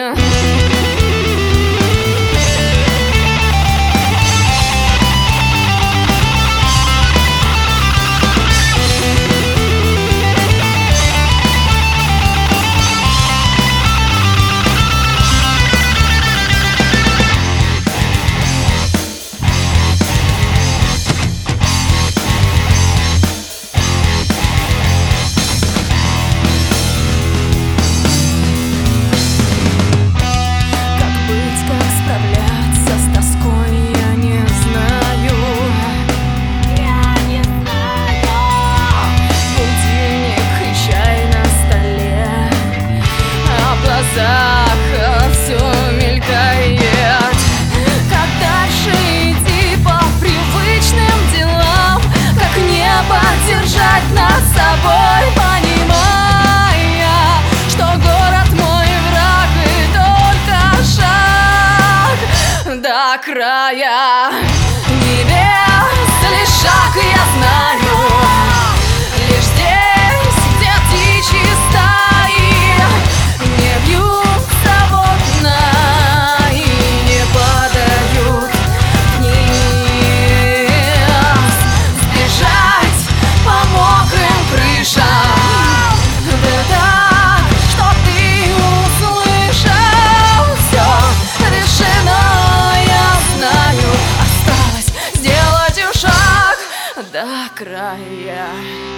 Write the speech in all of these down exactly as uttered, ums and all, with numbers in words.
Все мелькает. Как дальше идти по привычным делам? Как не поддержать над собой, понимая, что город мой враг и только шаг до края небес, лишь шаг, я знаю, лишь здесь, где птичьи стаи не бьются в окна и не падают вниз. Сбежать по мокрым крышам, да так, что ты услышал. Все решено, я знаю, осталось сделать шаг до края.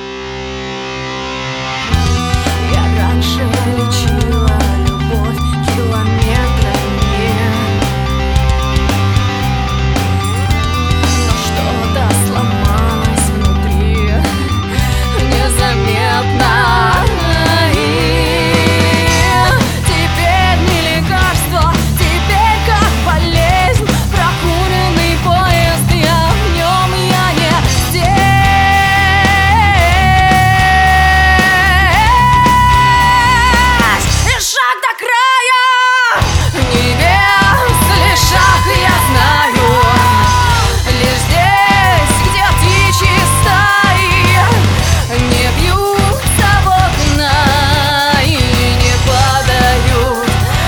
Я раньше лечила любовь километрами, но что-то сломалось внутри незаметно. И теперь не лекарство, теперь как болезнь. Прокуренный поезд, я в нем, я не здесь. И шаг до края небес, лишь шаг, я знаю, лишь здесь, где птичьи стаи не бьются в окна и не падают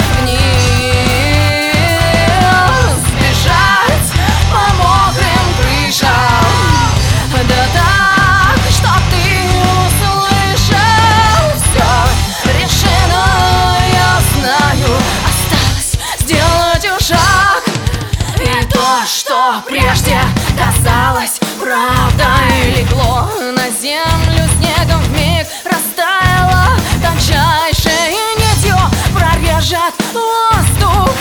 вниз. Сбежать по мокрым крышам, да так, что ты услышал. Все решено, я знаю, осталось сделать шаг. И то, что прежде казалось правдой, легло на землю снегом вмиг, растаяло тончайшей нитью, прорежет воздух